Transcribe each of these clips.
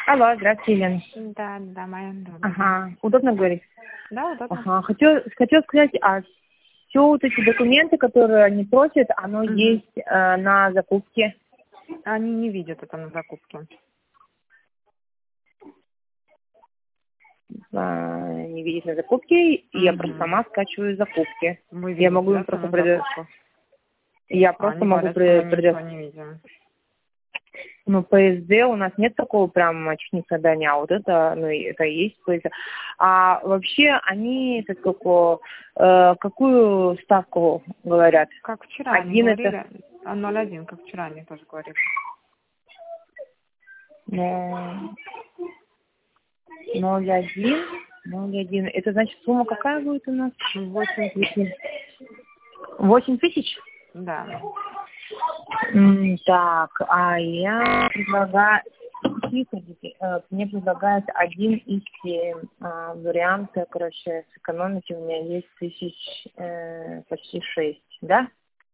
Алло, здравствуйте, Елена. Да, да, моя удобно. Ага, удобно говорить? Да, удобно. Ага, хотела сказать, все вот эти документы, которые они просят, оно есть на закупке? Они не видят это на закупке. Не видят на закупке, и я просто сама скачиваю закупки. Вы Я видите, могу да, им просто саму закупку? Я просто Они могу говорят, что мы ничего не видим. Ну, PSD у нас нет такого прям чуть не задания, а вот это, ну, это и есть PSD. А вообще они какую ставку говорят? Как вчера они 1 это... говорили, 0,1, как вчера они тоже говорили. 0,1. Это значит сумма какая будет у нас? 8 тысяч. 8 тысяч? Да. Так, а я предлагаю... Мне предлагают 1,7 варианта, короче, сэкономить. У меня есть почти 6, да?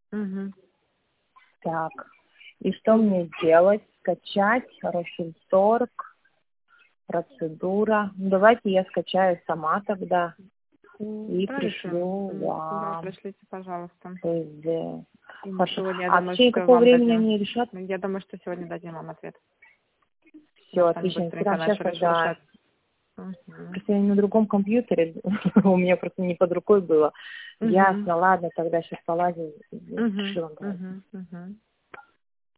Так, и что мне делать? Скачать, Россельторг, процедура. Ну, давайте я скачаю сама тогда и пришлю вам. Да, пришлите, пожалуйста. Хорошо. Сегодня, я А в думаю, течение что какого вам времени дадим. они решат? Я думаю, что сегодня дадим вам ответ. Все, отлично. Сейчас тогда... Просто я на другом компьютере, у меня просто не под рукой было. Ясно, ладно, тогда сейчас полазим.